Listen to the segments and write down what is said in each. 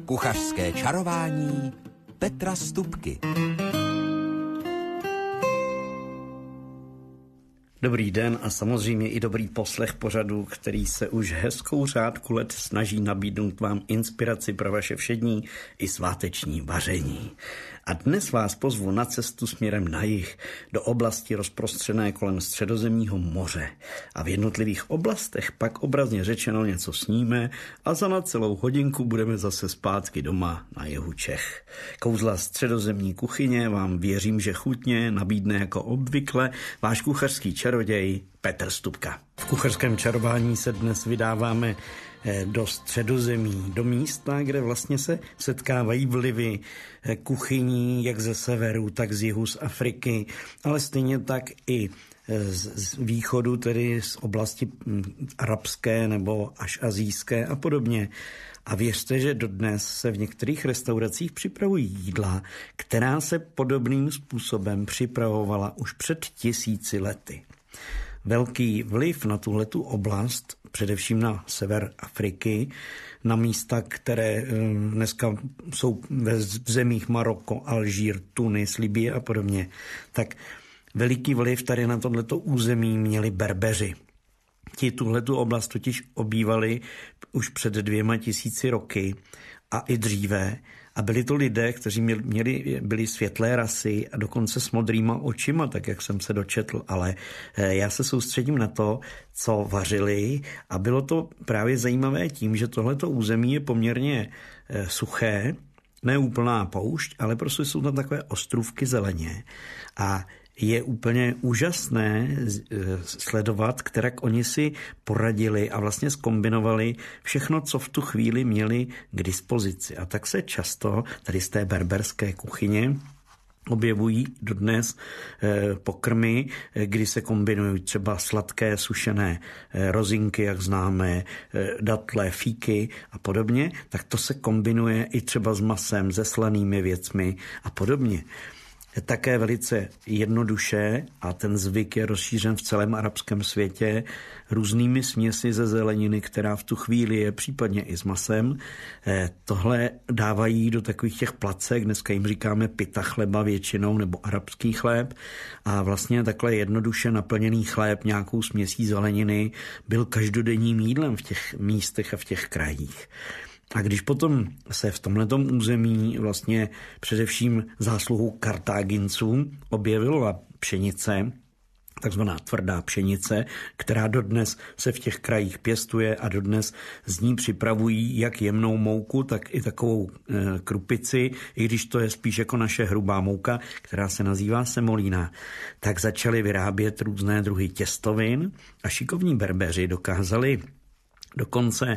Kuchařské čarování Petra Stupky. Dobrý den a samozřejmě i dobrý poslech pořadu, který se už hezkou řádku let snaží nabídnout vám inspiraci pro vaše všední i sváteční vaření. A dnes vás pozvu na cestu směrem na jih, do oblasti rozprostřené kolem Středozemního moře. A v jednotlivých oblastech pak obrazně řečeno něco sníme a za na celou hodinku budeme zase zpátky doma na jihu Čech. Kouzla středozemní kuchyně vám věřím, že chutně nabídne jako obvykle váš kuchařský čaroděj Petr Stupka. V kuchařském čarování se dnes vydáváme do Středozemí, do místa, kde vlastně se setkávají vlivy kuchyní jak ze severu, tak z jihu, z Afriky, ale stejně tak i z východu, tedy z oblasti arabské nebo až asijské a podobně. A věřte, že dodnes se v některých restauracích připravují jídla, která se podobným způsobem připravovala už před 1000 lety. Velký vliv na tuhletu oblast, především na sever Afriky, na místa, které dneska jsou v zemích Maroko, Alžír, Tunis, Libye a podobně, tak veliký vliv tady na tohleto území měli Berbeři. Ti tuhletu oblast totiž obývali už před 2000 roky a i dříve. A byli to lidé, kteří byli světlé rasy a dokonce s modrýma očima, tak jak jsem se dočetl, ale já se soustředím na to, co vařili a bylo to právě zajímavé tím, že tohleto území je poměrně suché, ne úplná poušť, ale prostě jsou tam takové ostrůvky zeleně a je úplně úžasné sledovat, kterak oni si poradili a vlastně zkombinovali všechno, co v tu chvíli měli k dispozici. A tak se často tady z té berberské kuchyně objevují dodnes pokrmy, kdy se kombinují třeba sladké sušené rozinky, jak známe, datle, fíky a podobně, tak to se kombinuje i třeba s masem, se slanými věcmi a podobně. Také velice jednoduše, a ten zvyk je rozšířen v celém arabském světě, různými směsi ze zeleniny, která v tu chvíli je případně i s masem. Tohle dávají do takových těch placek, dneska jim říkáme pita chleba většinou, nebo arabský chléb. A vlastně takhle jednoduše naplněný chléb nějakou směsí zeleniny byl každodenním jídlem v těch místech a v těch krajích. A když potom se v tomhletom území vlastně především zásluhou Kartáginců objevila pšenice, takzvaná tvrdá pšenice, která dodnes se v těch krajích pěstuje a dodnes z ní připravují jak jemnou mouku, tak i takovou krupici, i když to je spíš jako naše hrubá mouka, která se nazývá semolína, tak začali vyrábět různé druhy těstovin a šikovní Berbeři dokázali dokonce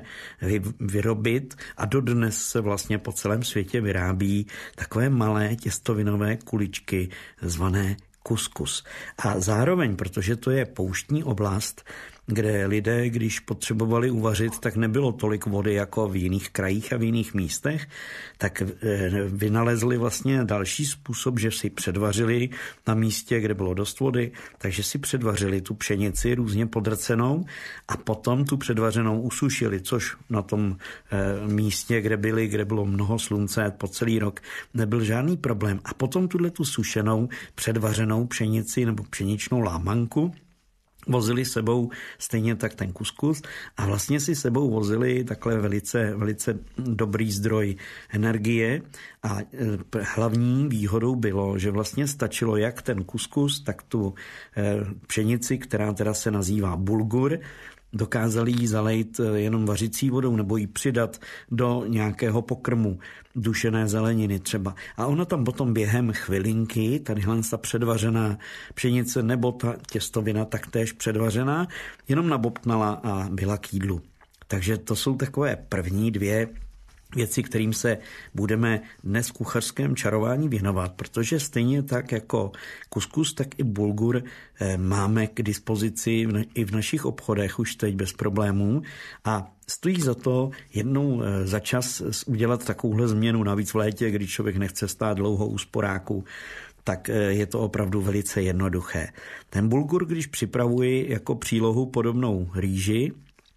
vyrobit a dodnes se vlastně po celém světě vyrábí takové malé těstovinové kuličky zvané kuskus. A zároveň, protože to je pouštní oblast, kde lidé, když potřebovali uvařit, tak nebylo tolik vody jako v jiných krajích a v jiných místech, tak vynalezli vlastně další způsob, že si předvařili na místě, kde bylo dost vody, takže si předvařili tu pšenici různě podrcenou a potom tu předvařenou usušili, což na tom místě, kde bylo mnoho slunce po celý rok, nebyl žádný problém. A potom tu sušenou, předvařenou pšenici nebo pšeničnou lámanku vozili sebou stejně tak ten kuskus a vlastně si sebou vozili takhle velice, velice dobrý zdroj energie a hlavní výhodou bylo, že vlastně stačilo jak ten kuskus, tak tu pšenici, která teda se nazývá bulgur, dokázali ji zalejt jenom vařicí vodou nebo ji přidat do nějakého pokrmu, dušené zeleniny třeba. A ona tam potom během chvilinky, tadyhle ta předvařená pšenice nebo ta těstovina taktéž předvařená, jenom nabobtnala a byla k jídlu. Takže to jsou takové první dvě věci, kterým se budeme dnes v kuchařském čarování věnovat, protože stejně tak jako kuskus, tak i bulgur máme k dispozici i v našich obchodech už teď bez problémů a stojí za to jednou za čas udělat takovouhle změnu, navíc v létě, když člověk nechce stát dlouho u sporáku, tak je to opravdu velice jednoduché. Ten bulgur, když připravuji jako přílohu podobnou rýži,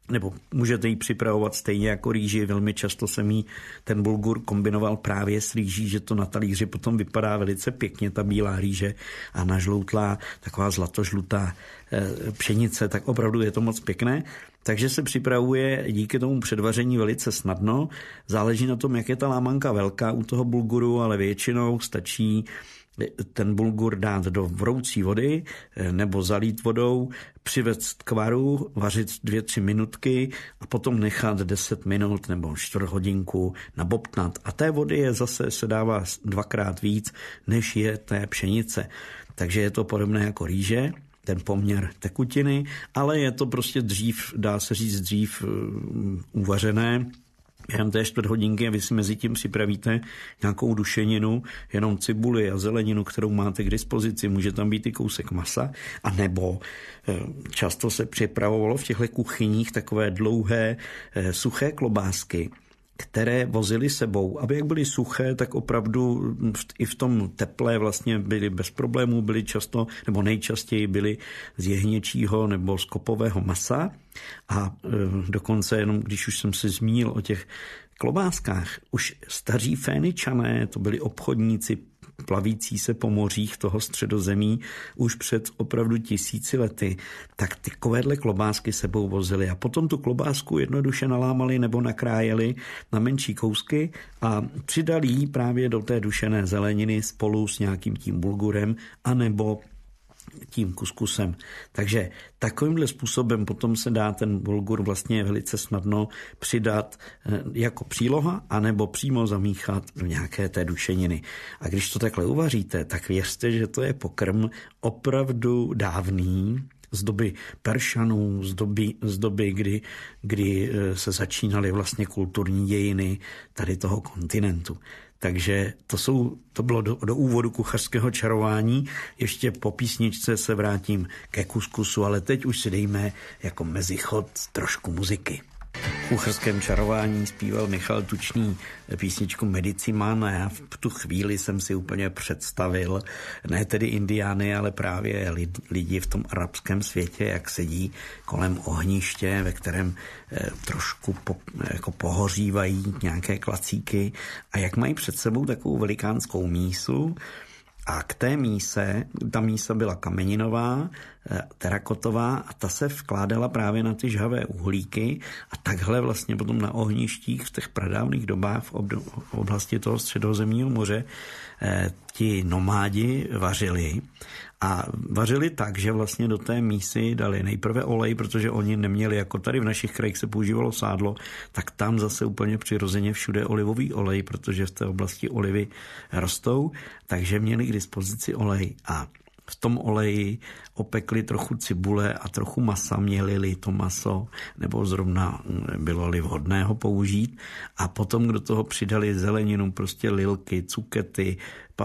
nebo můžete ji připravovat stejně jako rýži. Velmi často jsem jí ten bulgur kombinoval právě s rýží, že to na talíři potom vypadá velice pěkně, ta bílá rýže a nažloutlá, taková zlatožlutá pšenice, tak opravdu je to moc pěkné. Takže se připravuje díky tomu předvaření velice snadno. Záleží na tom, jak je ta lámanka velká u toho bulguru, ale většinou stačí ten bulgur dát do vroucí vody nebo zalít vodou, přivést k varu, vařit 2-3 minutky a potom nechat 10 minut nebo 4 hodinku nabobtnat. A té vody je zase se dává 2krát víc, než je té pšenice. Takže je to podobné jako rýže, ten poměr tekutiny, ale je to prostě dřív, dá se říct dřív uvařené. Během té 4 hodinky vy si mezi tím připravíte nějakou dušeninu, jenom cibuli a zeleninu, kterou máte k dispozici, může tam být i kousek masa, a nebo často se připravovalo v těchto kuchyních takové dlouhé suché klobásky, které vozili sebou, aby jak byly suché, tak opravdu i v tom teple vlastně byly bez problémů, byly často, nebo nejčastěji byly z jehněčího nebo z kopového masa. A dokonce jenom, když už jsem se zmínil o těch klobáskách, už staří Féničané, to byli obchodníci plavící se po mořích toho Středozemí už před opravdu 1000 lety, tak ty takovéhle klobásky sebou vozili a potom tu klobásku jednoduše nalámali nebo nakrájeli na menší kousky a přidali ji právě do té dušené zeleniny spolu s nějakým tím bulgurem anebo tím kuskusem. Takže takovýmhle způsobem potom se dá ten bulgur vlastně velice snadno přidat jako příloha anebo přímo zamíchat do nějaké té dušeniny. A když to takhle uvaříte, tak věřte, že to je pokrm opravdu dávný, z doby Peršanů, z doby, kdy se začínaly vlastně kulturní dějiny tady toho kontinentu. Takže to bylo do úvodu kuchařského čarování. Ještě po písničce se vrátím ke kuskusu, ale teď už si dejme jako mezichod trošku muziky. V kuchařském čarování zpíval Michal Tučný písničku Medicimán a já v tu chvíli jsem si úplně představil, ne tedy indiány, ale právě lidi v tom arabském světě, jak sedí kolem ohniště, ve kterém trošku jako pohořívají nějaké klacíky a jak mají před sebou takovou velikánskou mísu. A k té míse, ta mísa byla kameninová, terakotová a ta se vkládala právě na ty žhavé uhlíky a takhle vlastně potom na ohništích v těch pradávných dobách v oblasti toho Středozemního moře ti nomádi vařili. A vařili tak, že vlastně do té mísy dali nejprve olej, protože oni neměli, jako tady v našich krajích se používalo sádlo, tak tam zase úplně přirozeně všude olivový olej, protože v té oblasti olivy rostou, takže měli k dispozici olej a v tom oleji opekli trochu cibule a trochu masa, měli to maso, nebo zrovna bylo-li vhodné ho použít. A potom do toho přidali zeleninu, prostě lilky, cukety,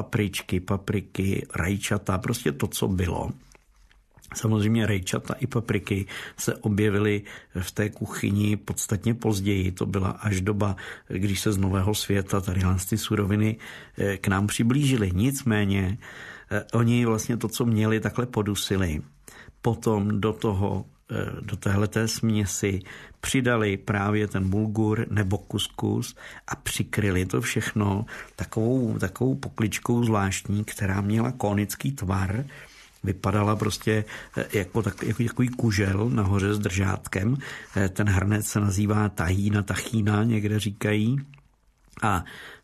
papriky, rajčata, prostě to, co bylo. Samozřejmě rajčata i papriky se objevily v té kuchyni podstatně později. To byla až doba, když se z Nového světa tady ty suroviny k nám přiblížily. Nicméně oni vlastně to, co měli, takhle podusili. Potom do téhleté směsi přidali právě ten bulgur nebo kuskus a přikryli to všechno takovou pokličkou zvláštní, která měla konický tvar. Vypadala prostě jako takový kužel nahoře s držátkem. Ten hrnec se nazývá tachína, někde říkají. A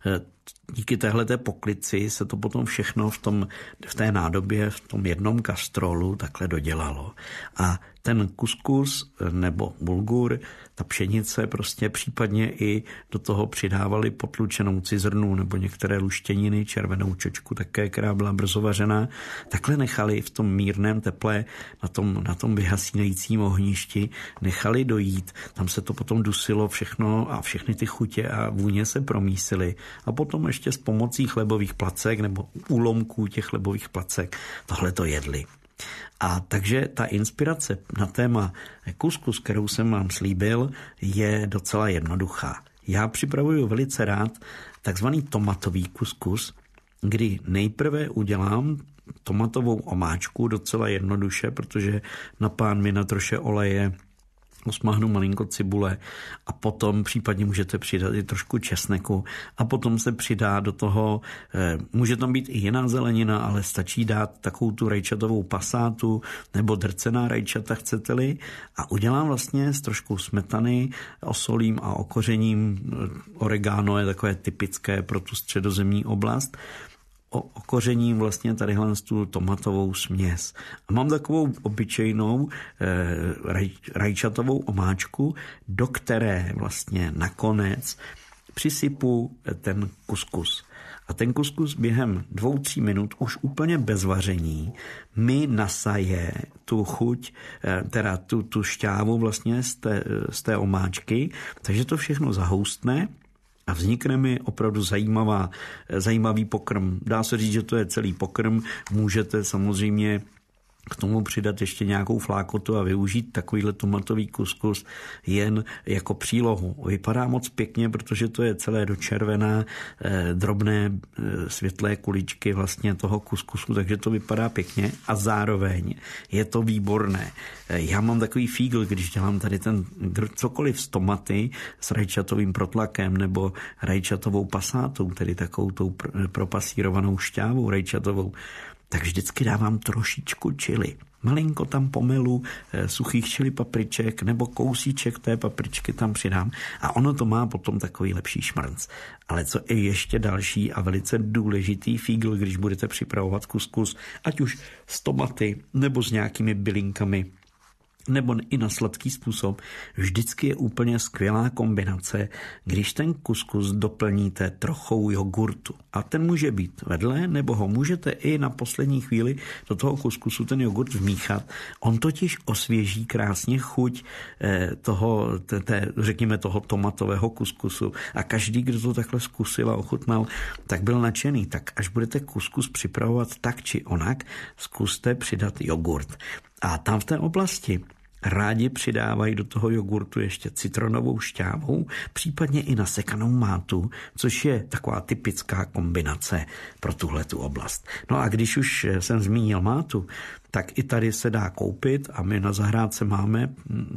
díky téhleté poklici se to potom všechno v té nádobě, v tom jednom kastrolu takhle dodělalo. A ten kuskus nebo bulgur, ta pšenice prostě případně i do toho přidávali potlučenou cizrnu nebo některé luštěniny, červenou čočku také, která byla brzo vařená. Takhle nechali v tom mírném teple na tom vyhasínajícím ohništi, nechali dojít. Tam se to potom dusilo všechno a všechny ty chutě a vůně se promísily. A potom ještě s pomocí chlebových placek nebo úlomků těch chlebových placek tohle to jedli. A takže ta inspirace na téma kuskus, kterou jsem vám slíbil, je docela jednoduchá. Já připravuju velice rád takzvaný tomatový kuskus, kdy nejprve udělám tomatovou omáčku docela jednoduše, protože napán mi na troše oleje osmahnu malinko cibule a potom případně můžete přidat i trošku česneku a potom se přidá do toho, může tam být i jiná zelenina, ale stačí dát takovou tu rajčatovou pasátu nebo drcená rajčata, chcete-li, a udělám vlastně s trošku smetany, osolím a okořením. Oregano je takové typické pro tu středozemní oblast. Okořením vlastně tadyhle tu tomatovou směs. A mám takovou obyčejnou rajčatovou omáčku, do které vlastně nakonec přisypu ten kuskus. A ten kuskus během 2-3 minut už úplně bez vaření mi nasaje tu chuť, teda tu šťávu vlastně z té omáčky, takže to všechno zahoustne a vznikne mi opravdu zajímavý pokrm. Dá se říct, že to je celý pokrm. Můžete samozřejmě k tomu přidat ještě nějakou flákotu a využít takovýhle tomatový kuskus jen jako přílohu. Vypadá moc pěkně, protože to je celé dočervená, drobné světlé kuličky vlastně toho kuskusu, takže to vypadá pěkně a zároveň je to výborné. Já mám takový fígl, když dělám tady cokoliv z tomaty s rajčatovým protlakem nebo rajčatovou pasátou, tedy takovou tou propasírovanou šťávou rajčatovou, tak vždycky dávám trošičku chili. Malinko tam pomelu suchých chili papriček nebo kousíček té papričky tam přidám a ono to má potom takový lepší šmrnc. Ale co je ještě další a velice důležitý fígl, když budete připravovat kuskus, ať už s tomaty nebo s nějakými bylinkami, nebo i na sladký způsob, vždycky je úplně skvělá kombinace, když ten kuskus doplníte trochou jogurtu. A ten může být vedle, nebo ho můžete i na poslední chvíli do toho kuskusu ten jogurt vmíchat. On totiž osvěží krásně chuť řekněme toho tomatového kuskusu. A každý, kdo to takhle zkusil a ochutnal, tak byl nadšený. Tak až budete kuskus připravovat tak či onak, zkuste přidat jogurt. A tam v té oblasti rádi přidávají do toho jogurtu ještě citronovou šťávu, případně i nasekanou mátu, což je taková typická kombinace pro tuhletu oblast. No a když už jsem zmínil mátu, tak i tady se dá koupit a my na zahrádce máme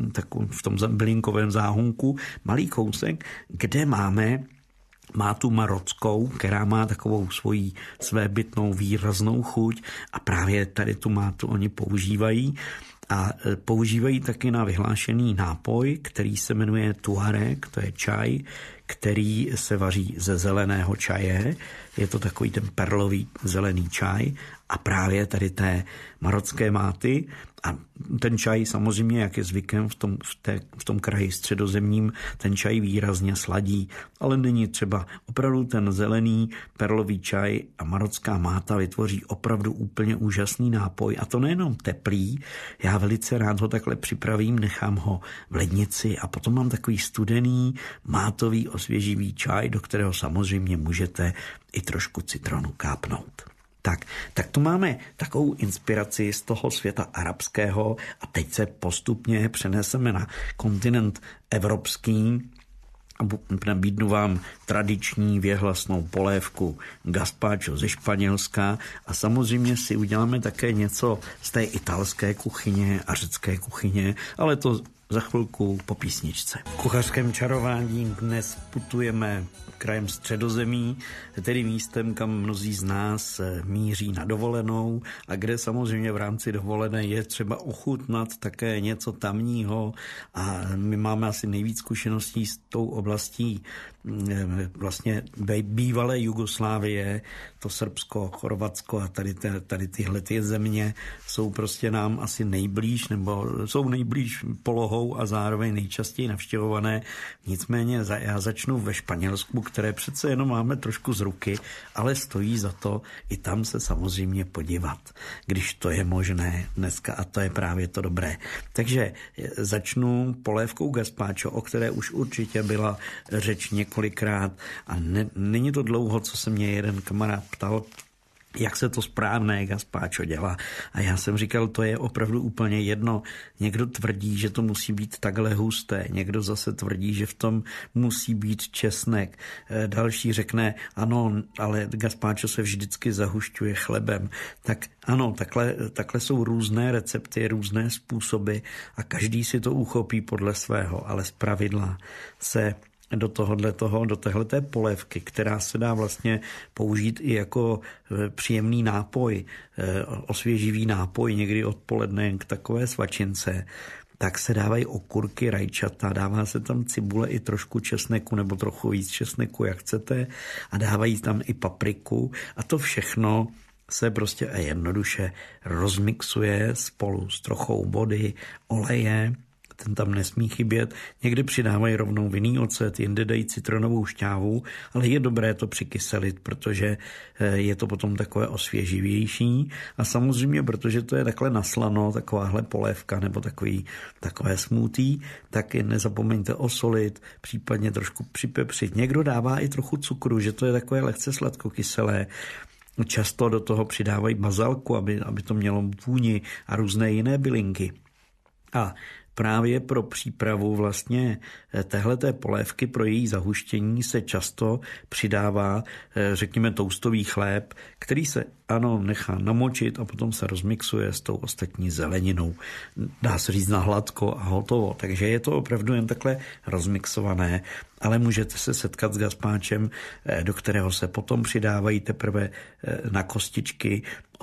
v tom bylinkovém záhonku malý kousek, kde máme mátu marockou, která má takovou svoji svébytnou výraznou chuť a právě tady tu mátu oni používají. A používají taky na vyhlášený nápoj, který se jmenuje tuareg, to je čaj, který se vaří ze zeleného čaje. Je to takový ten perlový zelený čaj a právě tady té marocké máty. A ten čaj samozřejmě, jak je zvykem v tom kraji středozemním, ten čaj výrazně sladí, ale není třeba. Opravdu ten zelený perlový čaj a marocká máta vytvoří opravdu úplně úžasný nápoj. A to nejenom teplý, já velice rád ho takhle připravím, nechám ho v lednici a potom mám takový studený mátový osvěživý čaj, do kterého samozřejmě můžete i trošku citronu kápnout. Tak to máme takovou inspiraci z toho světa arabského a teď se postupně přeneseme na kontinent evropský a nabídnu vám tradiční věhlasnou polévku gazpacho ze Španělska a samozřejmě si uděláme také něco z té italské kuchyně a řecké kuchyně, ale to za chvilku po písničce. V kuchařském čarování dnes putujeme krajem Středozemí, tedy místem, kam mnozí z nás míří na dovolenou a kde samozřejmě v rámci dovolené je třeba ochutnat také něco tamního a my máme asi nejvíc zkušeností s tou oblastí vlastně bývalé Jugoslávie, to Srbsko, Chorvatsko a tady tyhle země jsou prostě nám asi nejblíž, nebo jsou nejblíž polohou a zároveň nejčastěji navštěvované. Nicméně já začnu ve Španělsku, které přece jenom máme trošku z ruky, ale stojí za to i tam se samozřejmě podívat, když to je možné dneska a to je právě to dobré. Takže začnu polévkou gazpacho, o které už určitě byla řeč několikrát a není to dlouho, co se mě jeden kamarád ptal, jak se to správné gazpacho dělá. A já jsem říkal, to je opravdu úplně jedno. Někdo tvrdí, že to musí být takhle husté, někdo zase tvrdí, že v tom musí být česnek. Další řekne, ano, ale gazpacho se vždycky zahušťuje chlebem. Tak ano, takhle jsou různé recepty, různé způsoby a každý si to uchopí podle svého, ale zpravidla se do téhleté polévky, která se dá vlastně použít i jako příjemný nápoj, osvěživý nápoj někdy odpoledne k takové svačince, tak se dávají okurky, rajčata, dává se tam cibule i trošku česneku nebo trochu víc česneku, jak chcete, a dávají tam i papriku a to všechno se prostě jednoduše rozmixuje spolu s trochou vody, oleje, ten tam nesmí chybět. Někdy přidávají rovnou vinný ocet, jinde dají citronovou šťávu, ale je dobré to přikyselit, protože je to potom takové osvěživější. A samozřejmě, protože to je takhle naslano, takováhle polévka nebo takové smoothie, tak nezapomeňte osolit, případně trošku připepřit. Někdo dává i trochu cukru, že to je takové lehce sladkokyselé. Často do toho přidávají bazalku, aby to mělo vůni a různé jiné bylinky. A právě pro přípravu vlastně téhleté polévky, pro její zahuštění se často přidává, řekněme, toustový chléb, který se, ano, nechá namočit a potom se rozmixuje s tou ostatní zeleninou. Dá se říct na hladko a hotovo. Takže je to opravdu jen takhle rozmixované, ale můžete se setkat s gazpáčem, do kterého se přidávají teprve na kostičky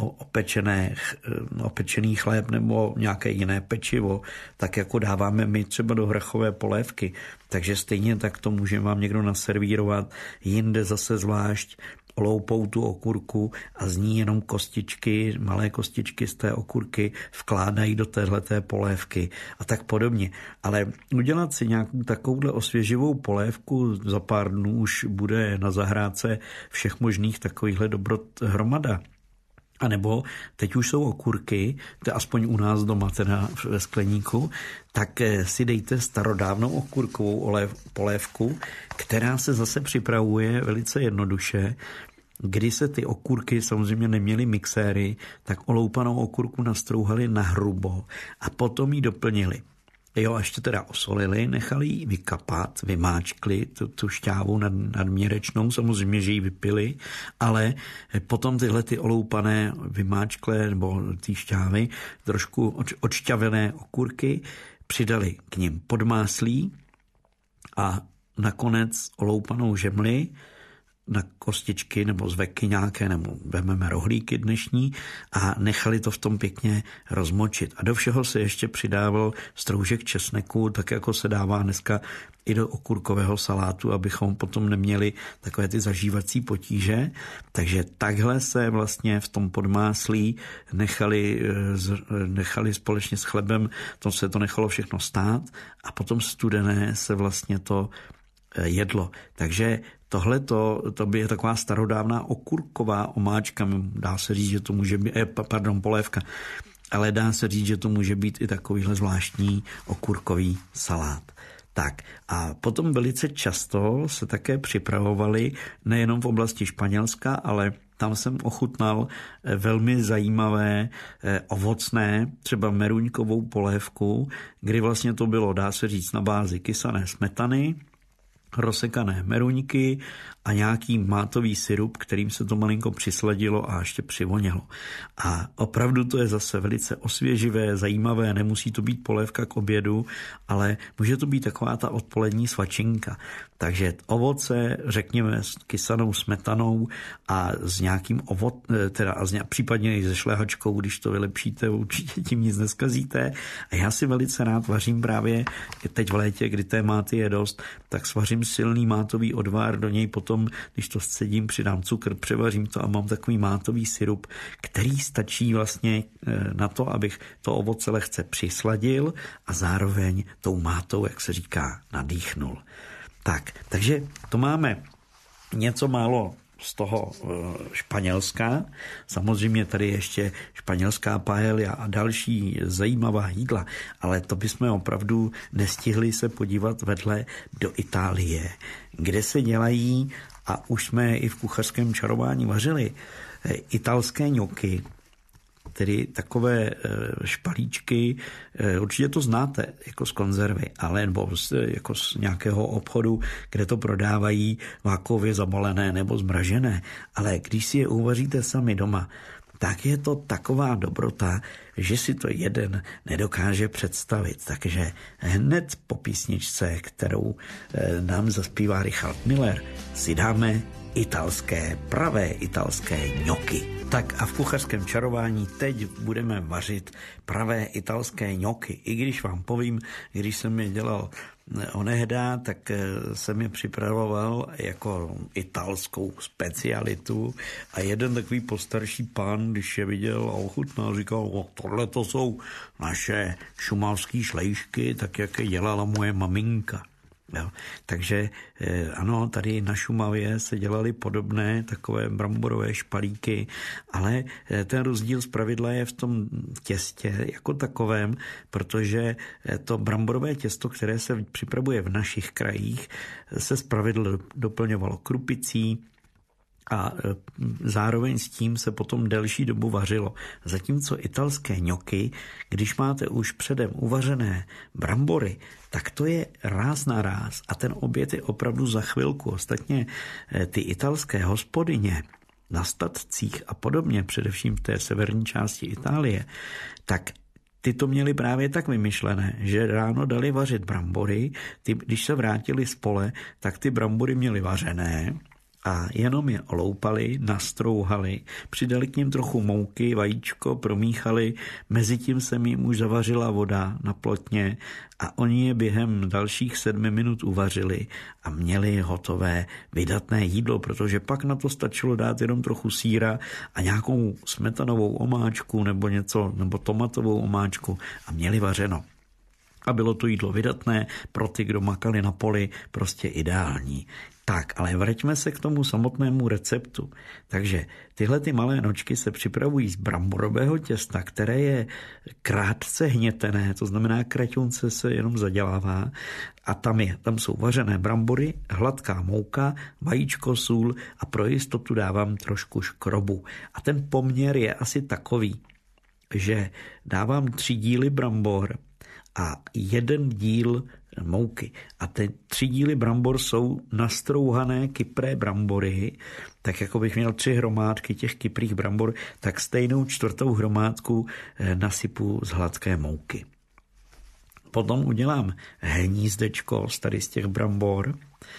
opečený chléb nebo nějaké jiné pečivo, tak jako dáváme my třeba do hrachové polévky. Takže stejně tak to může vám někdo naservírovat, jinde zase zvlášť oloupou tu okurku a z ní jenom kostičky, malé kostičky z té okurky vkládají do téhleté polévky a tak podobně. Ale udělat si nějakou takovouhle osvěživou polévku za pár dnů už bude na zahrádce všech možných takovýchhle dobrot hromada. A nebo teď už jsou okurky, to je aspoň u nás doma teda ve skleníku, tak si dejte starodávnou okurkovou polévku, která se zase připravuje velice jednoduše. Když se ty okurky samozřejmě neměly mixéry, tak oloupanou okurku nastrouhali na hrubo a potom ji doplnili. Jo, a ještě teda osolili, nechali ji vykapat, vymáčkli tu šťávu nadměrečnou, samozřejmě, že ji vypili, ale potom tyhle ty oloupané, vymáčklé nebo ty šťávy, trošku odšťavené okurky, přidali k nim podmáslí a nakonec oloupanou žemli na kostičky nebo zveky nějaké, nebo vezmeme rohlíky dnešní a nechali to v tom pěkně rozmočit. A do všeho se ještě přidával stroužek česneku, tak jako se dává dneska i do okurkového salátu, abychom potom neměli takové ty zažívací potíže. Takže takhle se vlastně v tom podmáslí nechali společně s chlebem, to se to nechalo všechno stát a potom studené se vlastně to jedlo. Takže tohle to by je taková starodávná okurková omáčka, dá se říct, že to může být, polévka, ale dá se říct, že to může být i takovýhle zvláštní okurkový salát. Tak a potom velice často se také připravovali nejenom v oblasti Španělska, ale tam jsem ochutnal velmi zajímavé ovocné, třeba meruňkovou polévku, kdy vlastně to bylo, dá se říct, na bázi kysané smetany, rozsekané meruňky a nějaký mátový sirup, kterým se to malinko přisladilo a ještě přivonělo. A opravdu to je zase velice osvěživé, zajímavé, nemusí to být polévka k obědu, ale může to být taková ta odpolední svačinka. Takže ovoce, řekněme, s kysanou smetanou a s nějakým případně i se šlehačkou, když to vylepšíte, určitě tím nic neskazíte. A já si velice rád vařím právě teď v létě, kdy té máty je dost, tak svařím silný mátový odvár, do něj potom, když to scedím, přidám cukr, převařím to a mám takový mátový sirup, který stačí vlastně na to, abych to ovoce lehce přisladil a zároveň tou mátou, jak se říká, nadýchnul. Takže to máme něco málo z toho Španělska. Samozřejmě tady ještě španělská paella a další zajímavá jídla, ale to bychom opravdu nestihli se podívat vedle do Itálie, kde se dělají, a už jsme i v kuchařském čarování vařili, italské ňoky, tedy takové špalíčky, určitě to znáte jako z konzervy, ale nebo jako z nějakého obchodu, kde to prodávají vákově zabalené nebo zmražené, ale když si je uvaříte sami doma, tak je to taková dobrota, že si to jeden nedokáže představit. Takže hned po písničce, kterou nám zaspívá Richard Miller, si dáme pravé italské ňoky. Tak a v kuchařském čarování teď budeme vařit pravé italské ňoky. I když vám povím, když jsem je dělal onehdá, tak jsem je připravoval jako italskou specialitu a jeden takový postarší pán, když je viděl a ochutnal, říkal, tohle to jsou naše šumavský šlejšky, tak jak je dělala moje maminka. Jo. Takže ano, tady na Šumavě se dělaly podobné takové bramborové špalíky, ale ten rozdíl zpravidla je v tom těstě jako takovém, protože to bramborové těsto, které se připravuje v našich krajích, se zpravidla doplňovalo krupicí, a zároveň s tím se potom delší dobu vařilo. Zatímco italské ňoky, když máte už předem uvařené brambory, tak to je ráz na ráz a ten oběd je opravdu za chvilku. Ostatně ty italské hospodyně na statcích a podobně, především v té severní části Itálie, tak ty to měli právě tak vymyšlené, že ráno dali vařit brambory, když se vrátili z pole, tak ty brambory měli vařené, a jenom je oloupali, nastrouhali, přidali k nim trochu mouky, vajíčko, promíchali, mezitím se jim už zavařila voda na plotně a oni je během dalších 7 minut uvařili a měli hotové vydatné jídlo, protože pak na to stačilo dát jenom trochu sýra a nějakou smetanovou omáčku nebo něco, nebo tomatovou omáčku a měli vařeno. A bylo to jídlo vydatné, pro ty, kdo makali na poli, prostě ideální. Tak, ale vraťme se k tomu samotnému receptu. Takže tyhle ty malé nočky se připravují z bramborového těsta, které je krátce hnětené, to znamená kraťunce se jenom zadělává a tam jsou vařené brambory, hladká mouka, vajíčko, sůl a pro jistotu dávám trošku škrobu. A ten poměr je asi takový, že dávám 3 díly brambor a 1 díl mouky. A ty 3 díly brambor jsou nastrouhané kypré brambory, tak jako bych měl 3 hromádky těch kyprých brambor, tak stejnou 4. hromádku nasypu z hladké mouky. Potom udělám hnízdečko z těch brambor.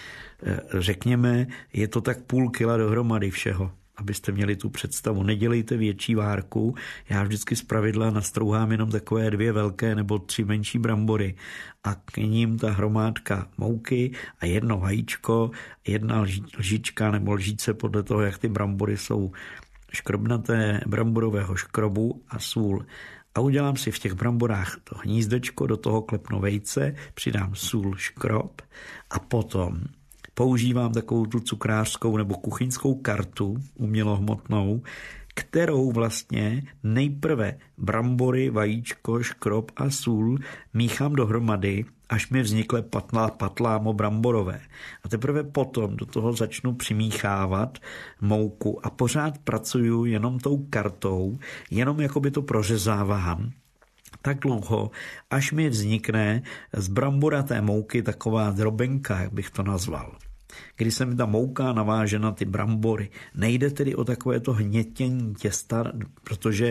Řekněme, je to tak 0,5 kila dohromady všeho, abyste měli tu představu. Nedělejte větší várku, já vždycky zpravidla nastrouhám jenom takové 2 velké nebo 3 menší brambory a k ním ta hromádka mouky a 1 vajíčko, 1 lžička nebo lžíce podle toho, jak ty brambory jsou škrobnaté, bramborového škrobu a sůl. A udělám si v těch bramborách to hnízdečko, do toho klepnu vejce, přidám sůl, škrob a potom používám takovou tu cukrářskou nebo kuchyňskou kartu umělohmotnou, kterou vlastně nejprve brambory, vajíčko, škrob a sůl míchám dohromady, až mi vznikle patlámo bramborové. A teprve potom do toho začnu přimíchávat mouku a pořád pracuju jenom tou kartou, jenom jakoby to prořezávám tak dlouho, až mi vznikne z bramboraté mouky taková drobenka, jak bych to nazval. Když se mi ta mouka naváže na ty brambory. Nejde tedy o takovéto hnětění těsta, protože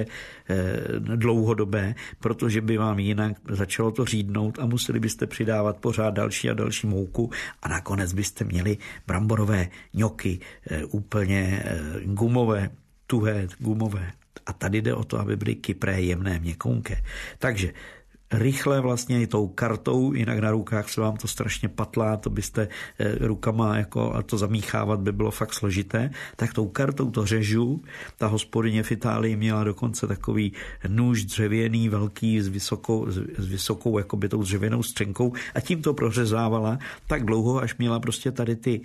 dlouhodobé, protože by vám jinak začalo to řídnout a museli byste přidávat pořád další a další mouku a nakonec byste měli bramborové ňoky úplně gumové, tuhé, gumové. A tady jde o to, aby byly kypré, jemné, měkouké. Takže rychle vlastně i tou kartou, jinak na rukách se vám to strašně patlá, to byste rukama jako a to zamíchávat by bylo fakt složité, tak tou kartou to řežu. Ta hospodyně v Itálii měla dokonce takový nůž dřevěný, velký, s vysokou jakoby tou dřevěnou střenkou a tím to prořezávala tak dlouho, až měla prostě tady ty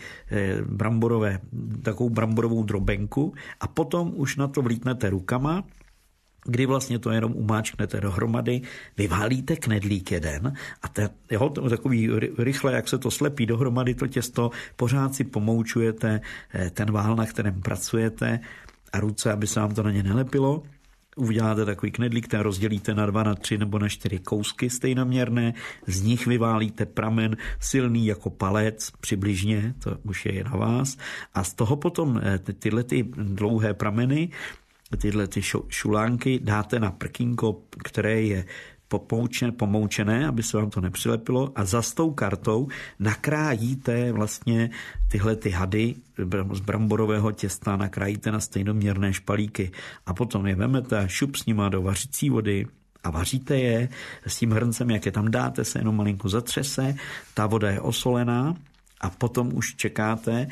takovou bramborovou drobenku a potom už na to vlítnete rukama, kdy vlastně to jenom umáčknete dohromady, vyválíte knedlík jeden a takový rychle, jak se to slepí dohromady to těsto, pořád si pomoučujete ten vál, na kterém pracujete a ruce, aby se vám to na ně nelepilo. Uděláte takový knedlík, ten rozdělíte na 2, na 3 nebo na 4 kousky stejnoměrné, z nich vyválíte pramen silný jako palec, přibližně, to už je na vás, a z toho potom tyhle ty dlouhé prameny, tyhle ty šulánky dáte na prkínko, které je pomoučené, aby se vám to nepřilepilo, a za s tou kartou nakrájíte vlastně tyhle ty hady z bramborového těsta, nakrájíte na stejnoměrné špalíky a potom je vemete a šup s nima do vařící vody a vaříte je s tím hrncem, jak je tam dáte, se jenom malinko zatřese, ta voda je osolená a potom už čekáte,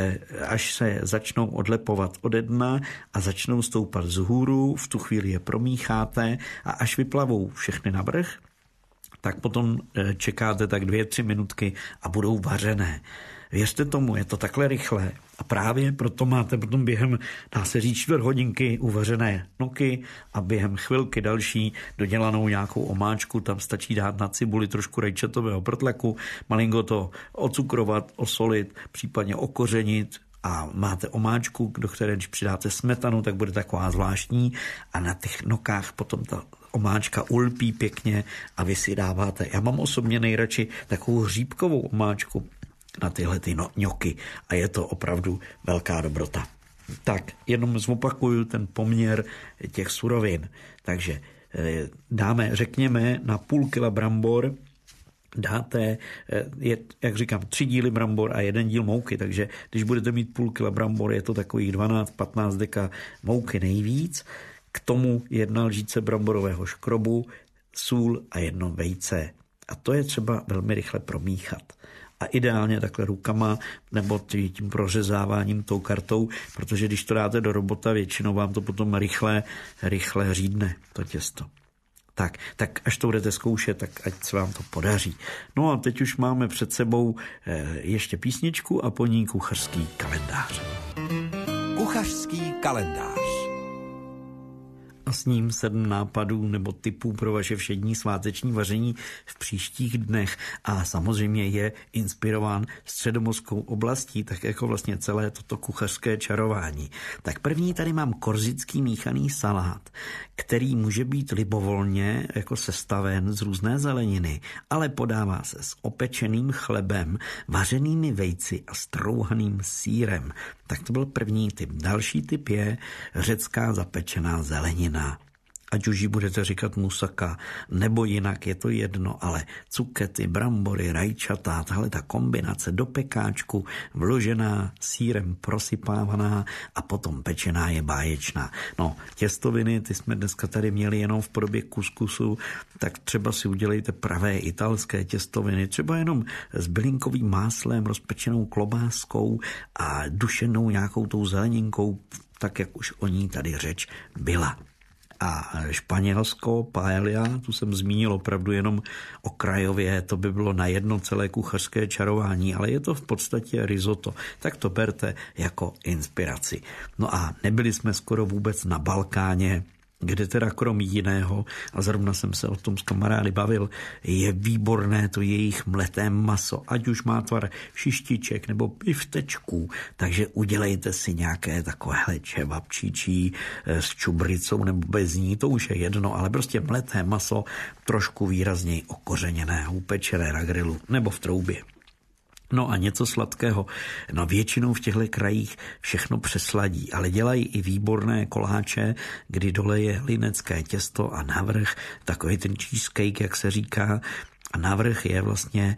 až se začnou odlepovat ode dna a začnou stoupat vzhůru, v tu chvíli je promícháte a až vyplavou všechny na vrch, tak potom čekáte tak 2-3 minutky a budou vařené. Věřte tomu, je to takhle rychle a právě proto máte potom během, dá se říct, 4 hodinky uvařené noky a během chvilky další dodělanou nějakou omáčku, tam stačí dát na cibuli trošku rajčatového prtleku, malinko to ocukrovat, osolit, případně okořenit a máte omáčku, do které když přidáte smetanu, tak bude taková zvláštní a na těch nokách potom ta omáčka ulpí pěkně a vy si dáváte. Já mám osobně nejradši takovou hříbkovou omáčku na tyhle ty ňoky a je to opravdu velká dobrota. Tak, jenom zopakuju ten poměr těch surovin. Takže dáme, řekněme, na půl kila brambor dáte, jak říkám, 3 díly brambor a 1 díl mouky, takže když budete mít půl kila brambor, je to takových 12-15 deka mouky nejvíc, k tomu 1 lžíce bramborového škrobu, sůl a 1 vejce. A to je třeba velmi rychle promíchat. A ideálně takhle rukama nebo tím prořezáváním tou kartou, protože když to dáte do robota, většinou vám to potom rychle řídne to těsto. Tak až to budete zkoušet, tak ať se vám to podaří. No a teď už máme před sebou ještě písničku a po ní kuchařský kalendář. Kuchařský kalendář. A s ním 7 nápadů nebo tipů pro vaše všední sváteční vaření v příštích dnech a samozřejmě je inspirován středomořskou oblastí, tak jako vlastně celé toto kuchařské čarování. Tak první tady mám korzický míchaný salát, který může být libovolně jako sestaven z různé zeleniny, ale podává se s opečeným chlebem, vařenými vejci a strouhaným sýrem. Tak to byl první typ. Další typ je řecká zapečená zelenina. Ať už ji budete říkat musaka, nebo jinak, je to jedno, ale cukety, brambory, rajčata, tahle ta kombinace do pekáčku, vložená, sýrem prosypávaná a potom pečená je báječná. No, těstoviny, ty jsme dneska tady měli jenom v podobě kuskusu, tak třeba si udělejte pravé italské těstoviny, třeba jenom s bylinkovým máslem, rozpečenou klobáskou a dušenou nějakou tou zeleninkou, tak jak už o ní tady řeč byla. A Španělsko, paella, tu jsem zmínil opravdu jenom okrajově, to by bylo na jedno celé kuchařské čarování, ale je to v podstatě risotto, tak to berte jako inspiraci. No a nebyli jsme skoro vůbec na Balkáně, kde teda krom jiného, a zrovna jsem se o tom s kamarády bavil, je výborné to jejich mleté maso, ať už má tvar šištiček nebo piftečků, takže udělejte si nějaké takovéhle čevapčičí s čubricou nebo bez ní, to už je jedno, ale prostě mleté maso trošku výrazněji okořeněné, upečené na grilu nebo v troubě. No a něco sladkého. No většinou v těchto krajích všechno přesladí, ale dělají i výborné koláče, kdy dole je linecké těsto a navrch takový ten cheesecake, jak se říká, a navrch je vlastně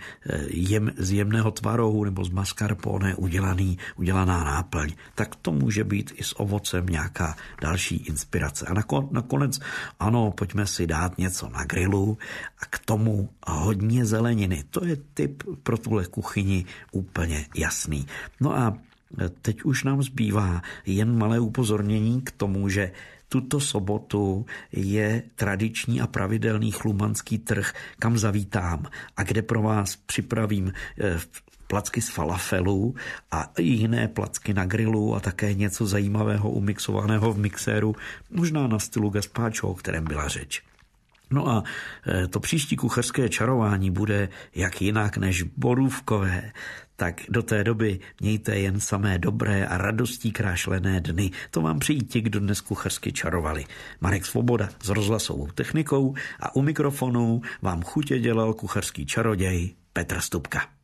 z jemného tvarohu nebo z mascarpone udělaná náplň. Tak to může být i s ovocem nějaká další inspirace. A nakonec, ano, pojďme si dát něco na grilu a k tomu hodně zeleniny. To je tip pro tuhle kuchyni úplně jasný. No a teď už nám zbývá jen malé upozornění k tomu, že tuto sobotu je tradiční a pravidelný chlumanský trh, kam zavítám a kde pro vás připravím placky z falafelu a i jiné placky na grilu a také něco zajímavého umixovaného v mixéru, možná na stylu gazpacho, o kterém byla řeč. No a to příští kuchařské čarování bude jak jinak než borůvkové. Tak do té doby mějte jen samé dobré a radostí krášlené dny. To vám přijí ti, kdo dnes kuchařsky čarovali. Marek Svoboda s rozhlasovou technikou a u mikrofonu vám chutě dělal kuchařský čaroděj Petr Stupka.